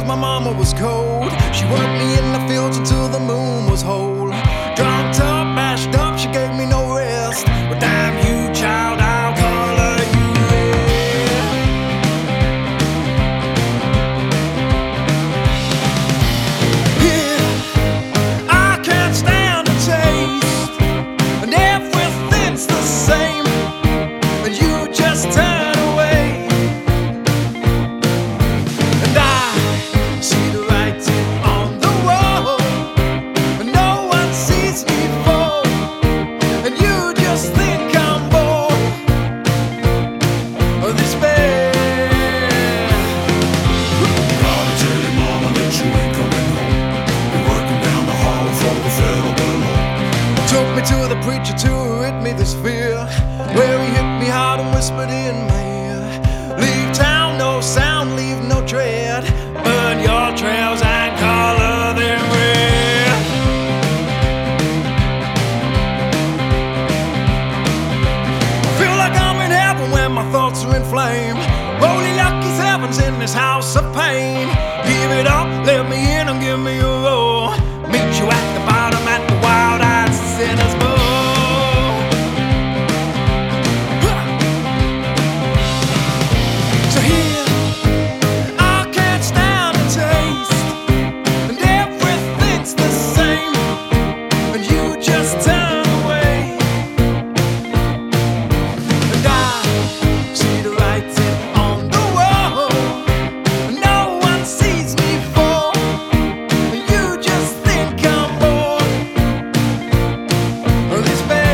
my mama was cold. She worked me in the fields until the moon was whole. Drugged up, mashed up, she gave me no rest. But damn you, child, I'll color you red. Yeah, I can't stand the taste, and everything's the same, and you just turn away. And I see the writing on the wall, and no one sees me fall, and you just think I'm bored of this bed. Gotta tell your mama that you ain't coming home. You're working down the hall for the federal below. Took me to the preacher to hit me this fear, where he hit me hard and whispered in my ear, leave town, no sound, leave no tread, burn your trails and color them red. I feel like I'm in heaven when my thoughts are in flame. Holy lucky sevens in this house of pain. Give it up, let me in and give me a roll. Meet you at the bottom at the wild-eyed sinner's bowl. So here, I can't stand the taste, and everything's the same, and you just turn away. And I see the writing on the wall, and no one sees me fall, and you just think I'm bored of this bed.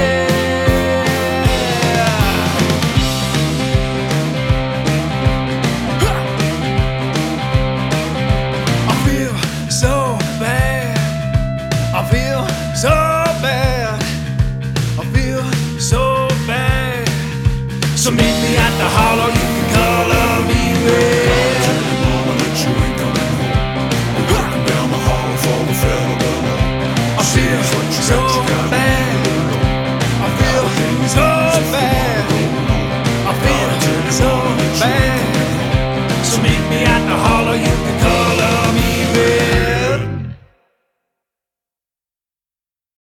I feel so bad. I feel so bad. I feel so bad. So meet me at the hollow, you can color me red. Tell your mama that you ain't coming home. You're working down the hall for the federal below. I feel What you so got